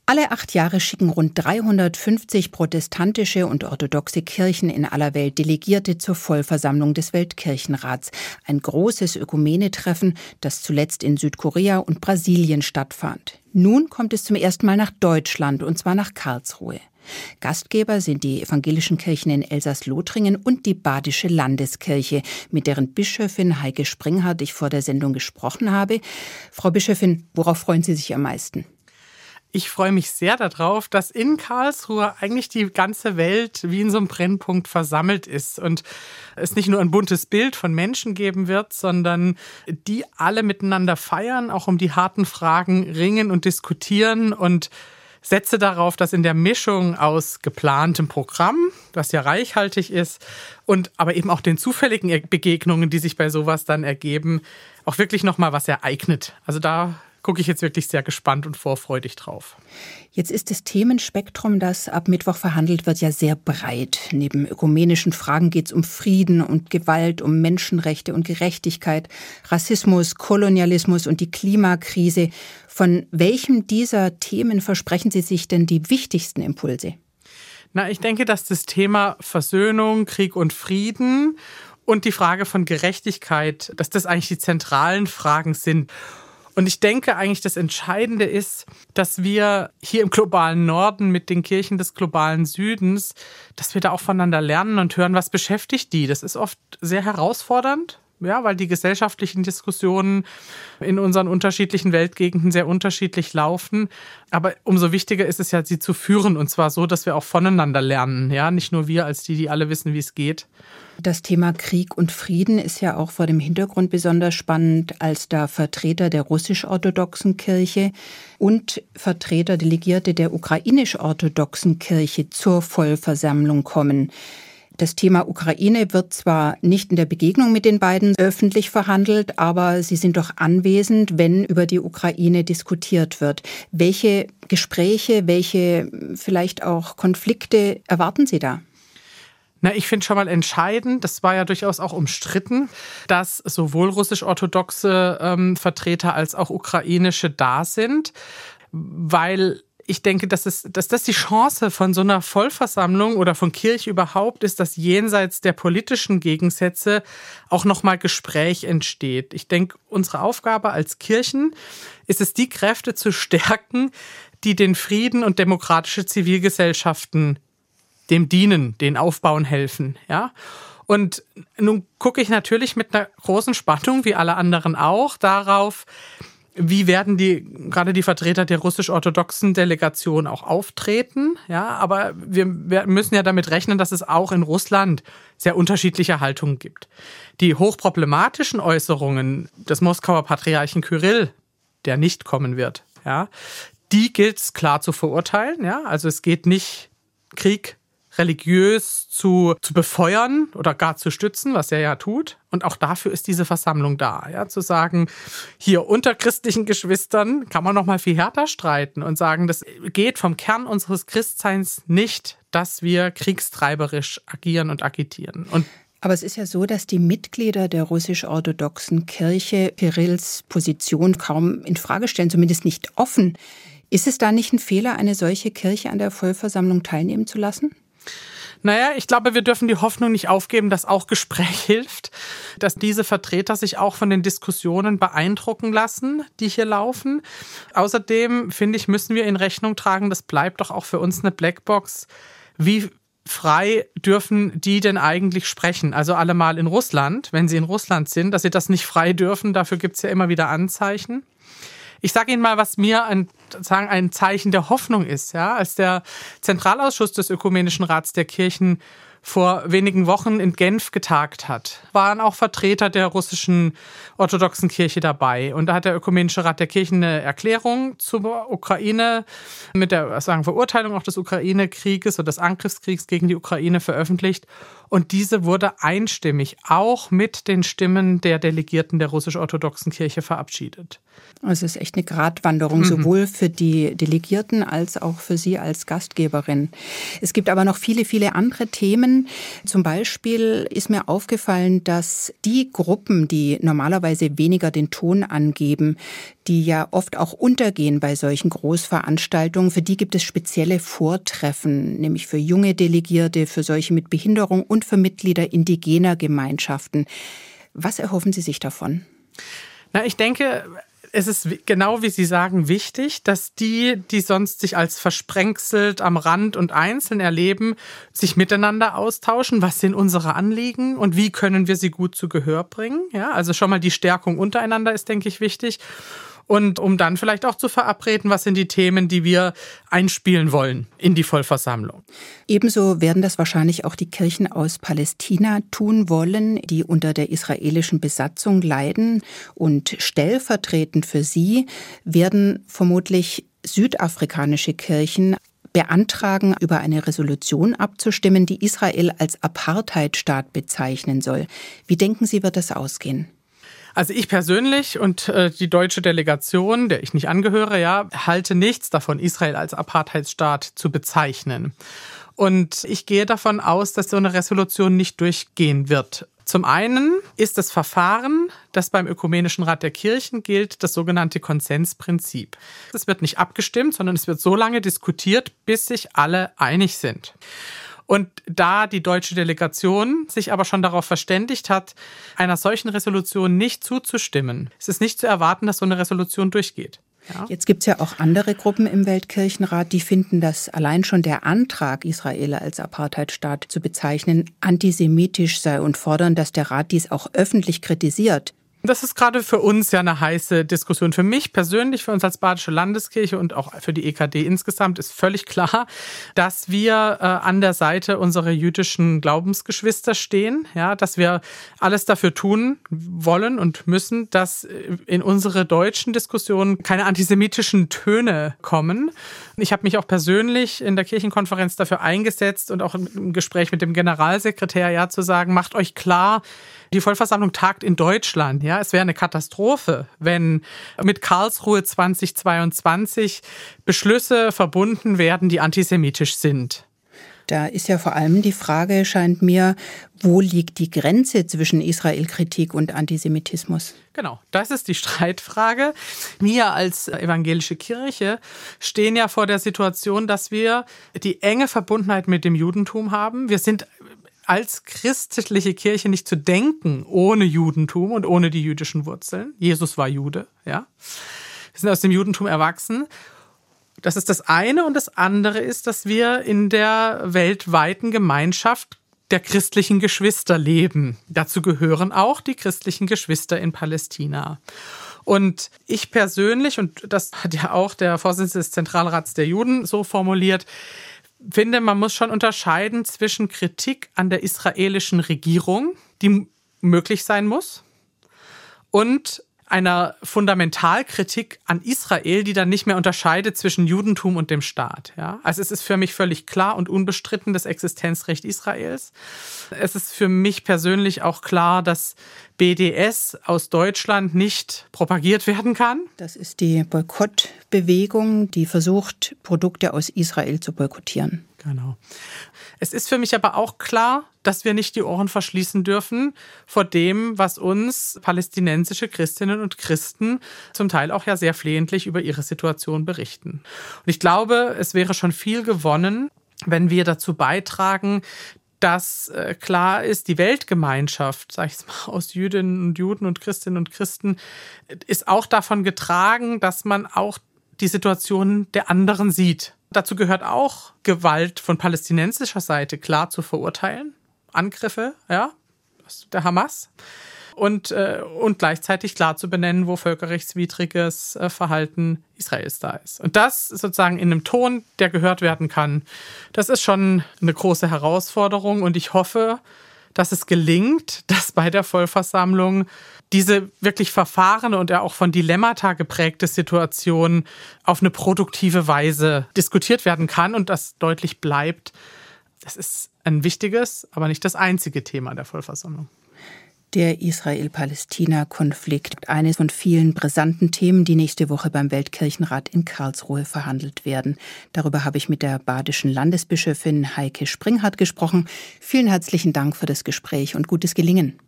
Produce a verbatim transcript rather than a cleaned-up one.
Alle acht Jahre schicken rund dreihundertfünfzig protestantische und orthodoxe Kirchen in aller Welt Delegierte zur Vollversammlung des Weltkirchenrats. Ein großes Ökumenetreffen, das zuletzt in Südkorea und Brasilien stattfand. Nun kommt es zum ersten Mal nach Deutschland, und zwar nach Karlsruhe. Gastgeber sind die evangelischen Kirchen in Elsass-Lothringen und die Badische Landeskirche, mit deren Bischöfin Heike Springhardt ich vor der Sendung gesprochen habe. Frau Bischöfin, worauf freuen Sie sich am meisten? Ich freue mich sehr darauf, dass in Karlsruhe eigentlich die ganze Welt wie in so einem Brennpunkt versammelt ist und es nicht nur ein buntes Bild von Menschen geben wird, sondern die alle miteinander feiern, auch um die harten Fragen ringen und diskutieren, und setze darauf, dass in der Mischung aus geplantem Programm, was ja reichhaltig ist, und aber eben auch den zufälligen Begegnungen, die sich bei sowas dann ergeben, auch wirklich nochmal was ereignet. Also da gucke ich jetzt wirklich sehr gespannt und vorfreudig drauf. Jetzt ist das Themenspektrum, das ab Mittwoch verhandelt wird, ja sehr breit. Neben ökumenischen Fragen geht es um Frieden und Gewalt, um Menschenrechte und Gerechtigkeit, Rassismus, Kolonialismus und die Klimakrise. Von welchem dieser Themen versprechen Sie sich denn die wichtigsten Impulse? Na, ich denke, dass das Thema Versöhnung, Krieg und Frieden und die Frage von Gerechtigkeit, dass das eigentlich die zentralen Fragen sind. Und ich denke eigentlich, das Entscheidende ist, dass wir hier im globalen Norden mit den Kirchen des globalen Südens, dass wir da auch voneinander lernen und hören, was beschäftigt die. Das ist oft sehr herausfordernd, ja, weil die gesellschaftlichen Diskussionen in unseren unterschiedlichen Weltgegenden sehr unterschiedlich laufen. Aber umso wichtiger ist es ja, sie zu führen, und zwar so, dass wir auch voneinander lernen. Ja, nicht nur wir als die, die alle wissen, wie es geht. Das Thema Krieg und Frieden ist ja auch vor dem Hintergrund besonders spannend, als da Vertreter der russisch-orthodoxen Kirche und Vertreter, Delegierte der ukrainisch-orthodoxen Kirche zur Vollversammlung kommen. Das Thema Ukraine wird zwar nicht in der Begegnung mit den beiden öffentlich verhandelt, aber Sie sind doch anwesend, wenn über die Ukraine diskutiert wird. Welche Gespräche, welche vielleicht auch Konflikte erwarten Sie da? Na, ich finde schon mal entscheidend, das war ja durchaus auch umstritten, dass sowohl russisch-orthodoxe ähm, Vertreter als auch ukrainische da sind, weil ich denke, dass, es, dass das die Chance von so einer Vollversammlung oder von Kirche überhaupt ist, dass jenseits der politischen Gegensätze auch nochmal Gespräch entsteht. Ich denke, unsere Aufgabe als Kirchen ist es, die Kräfte zu stärken, die den Frieden und demokratische Zivilgesellschaften dem dienen, den aufbauen helfen, ja. Und nun gucke ich natürlich mit einer großen Spannung, wie alle anderen auch, darauf, wie werden die, gerade die Vertreter der russisch-orthodoxen Delegation auch auftreten, ja. Aber wir, wir müssen ja damit rechnen, dass es auch in Russland sehr unterschiedliche Haltungen gibt. Die hochproblematischen Äußerungen des Moskauer Patriarchen Kyrill, der nicht kommen wird, ja, die gilt es klar zu verurteilen, ja. Also es geht nicht, Krieg religiös zu, zu befeuern oder gar zu stützen, was er ja tut. Und auch dafür ist diese Versammlung da, ja, zu sagen, hier unter christlichen Geschwistern kann man noch mal viel härter streiten und sagen, das geht vom Kern unseres Christseins nicht, dass wir kriegstreiberisch agieren und agitieren. Und aber es ist ja so, dass die Mitglieder der russisch-orthodoxen Kirche Kirills Position kaum in Frage stellen, zumindest nicht offen. Ist es da nicht ein Fehler, eine solche Kirche an der Vollversammlung teilnehmen zu lassen? Naja, ich glaube, wir dürfen die Hoffnung nicht aufgeben, dass auch Gespräch hilft, dass diese Vertreter sich auch von den Diskussionen beeindrucken lassen, die hier laufen. Außerdem, finde ich, müssen wir in Rechnung tragen, das bleibt doch auch für uns eine Blackbox, wie frei dürfen die denn eigentlich sprechen? Also allemal in Russland, wenn sie in Russland sind, dass sie das nicht frei dürfen, dafür gibt es ja immer wieder Anzeichen. Ich sage Ihnen mal, was mir ein, sagen, ein Zeichen der Hoffnung ist. Ja? Als der Zentralausschuss des Ökumenischen Rats der Kirchen vor wenigen Wochen in Genf getagt hat, waren auch Vertreter der russischen orthodoxen Kirche dabei. Und da hat der Ökumenische Rat der Kirchen eine Erklärung zur Ukraine mit der sagen, Verurteilung auch des Ukraine-Krieges oder des Angriffskriegs gegen die Ukraine veröffentlicht. Und diese wurde einstimmig auch mit den Stimmen der Delegierten der russisch-orthodoxen Kirche verabschiedet. Also es ist echt eine Gratwanderung, mhm. sowohl für die Delegierten als auch für Sie als Gastgeberin. Es gibt aber noch viele, viele andere Themen, Gruppen. Zum Beispiel ist mir aufgefallen, dass die Gruppen, die normalerweise weniger den Ton angeben, die ja oft auch untergehen bei solchen Großveranstaltungen, für die gibt es spezielle Vortreffen, nämlich für junge Delegierte, für solche mit Behinderung und für Mitglieder indigener Gemeinschaften. Was erhoffen Sie sich davon? Na, ich denke, es ist genau wie Sie sagen wichtig, dass die, die sonst sich als versprengselt am Rand und einzeln erleben, sich miteinander austauschen. Was sind unsere Anliegen und wie können wir sie gut zu Gehör bringen? Ja, also schon mal die Stärkung untereinander ist, denke ich, wichtig. Und um dann vielleicht auch zu verabreden, was sind die Themen, die wir einspielen wollen in die Vollversammlung. Ebenso werden das wahrscheinlich auch die Kirchen aus Palästina tun wollen, die unter der israelischen Besatzung leiden. Und stellvertretend für sie werden vermutlich südafrikanische Kirchen beantragen, über eine Resolution abzustimmen, die Israel als Apartheidstaat bezeichnen soll. Wie denken Sie, wird das ausgehen? Also ich persönlich und äh, die deutsche Delegation, der ich nicht angehöre, ja, halte nichts davon, Israel als Apartheidsstaat zu bezeichnen. Und ich gehe davon aus, dass so eine Resolution nicht durchgehen wird. Zum einen ist das Verfahren, das beim Ökumenischen Rat der Kirchen gilt, das sogenannte Konsensprinzip. Es wird nicht abgestimmt, sondern es wird so lange diskutiert, bis sich alle einig sind. Und da die deutsche Delegation sich aber schon darauf verständigt hat, einer solchen Resolution nicht zuzustimmen, ist es nicht zu erwarten, dass so eine Resolution durchgeht. Ja. Jetzt gibt es ja auch andere Gruppen im Weltkirchenrat, die finden, dass allein schon der Antrag, Israel als Apartheidstaat zu bezeichnen, antisemitisch sei und fordern, dass der Rat dies auch öffentlich kritisiert. Das ist gerade für uns ja eine heiße Diskussion. Für mich persönlich, für uns als Badische Landeskirche und auch für die E K D insgesamt ist völlig klar, dass wir äh, an der Seite unserer jüdischen Glaubensgeschwister stehen, ja, dass wir alles dafür tun wollen und müssen, dass in unsere deutschen Diskussionen keine antisemitischen Töne kommen. Ich habe mich auch persönlich in der Kirchenkonferenz dafür eingesetzt und auch im Gespräch mit dem Generalsekretär ja zu sagen, macht euch klar, die Vollversammlung tagt in Deutschland. Ja, es wäre eine Katastrophe, wenn mit Karlsruhe zweitausendzweiundzwanzig Beschlüsse verbunden werden, die antisemitisch sind. Da ist ja vor allem die Frage, scheint mir, wo liegt die Grenze zwischen Israel-Kritik und Antisemitismus? Genau, das ist die Streitfrage. Wir als evangelische Kirche stehen ja vor der Situation, dass wir die enge Verbundenheit mit dem Judentum haben. Wir sind als christliche Kirche nicht zu denken ohne Judentum und ohne die jüdischen Wurzeln. Jesus war Jude, ja. Wir sind aus dem Judentum erwachsen. Das ist das eine. Und das andere ist, dass wir in der weltweiten Gemeinschaft der christlichen Geschwister leben. Dazu gehören auch die christlichen Geschwister in Palästina. Und ich persönlich, und das hat ja auch der Vorsitzende des Zentralrats der Juden so formuliert, finde, man muss schon unterscheiden zwischen Kritik an der israelischen Regierung, die möglich sein muss, und einer Fundamentalkritik an Israel, die dann nicht mehr unterscheidet zwischen Judentum und dem Staat. Ja? Also es ist für mich völlig klar und unbestritten das Existenzrecht Israels. Es ist für mich persönlich auch klar, dass B D S aus Deutschland nicht propagiert werden kann. Das ist die Boykottbewegung, die versucht, Produkte aus Israel zu boykottieren. Genau. Es ist für mich aber auch klar, dass wir nicht die Ohren verschließen dürfen vor dem, was uns palästinensische Christinnen und Christen zum Teil auch ja sehr flehentlich über ihre Situation berichten. Und ich glaube, es wäre schon viel gewonnen, wenn wir dazu beitragen, dass äh, klar ist, die Weltgemeinschaft, sag ich mal, aus Jüdinnen und Juden und Christinnen und Christen, ist auch davon getragen, dass man auch die Situation der anderen sieht. Dazu gehört auch, Gewalt von palästinensischer Seite klar zu verurteilen. Angriffe, ja, der Hamas. Und, äh, und gleichzeitig klar zu benennen, wo völkerrechtswidriges äh, Verhalten Israels da ist. Und das sozusagen in einem Ton, der gehört werden kann, das ist schon eine große Herausforderung. Und ich hoffe, dass es gelingt, dass bei der Vollversammlung diese wirklich verfahrene und ja auch von Dilemmata geprägte Situation auf eine produktive Weise diskutiert werden kann und das deutlich bleibt. Das ist ein wichtiges, aber nicht das einzige Thema der Vollversammlung. Der Israel-Palästina-Konflikt, eines von vielen brisanten Themen, die nächste Woche beim Weltkirchenrat in Karlsruhe verhandelt werden. Darüber habe ich mit der badischen Landesbischöfin Heike Springhardt gesprochen. Vielen herzlichen Dank für das Gespräch und gutes Gelingen.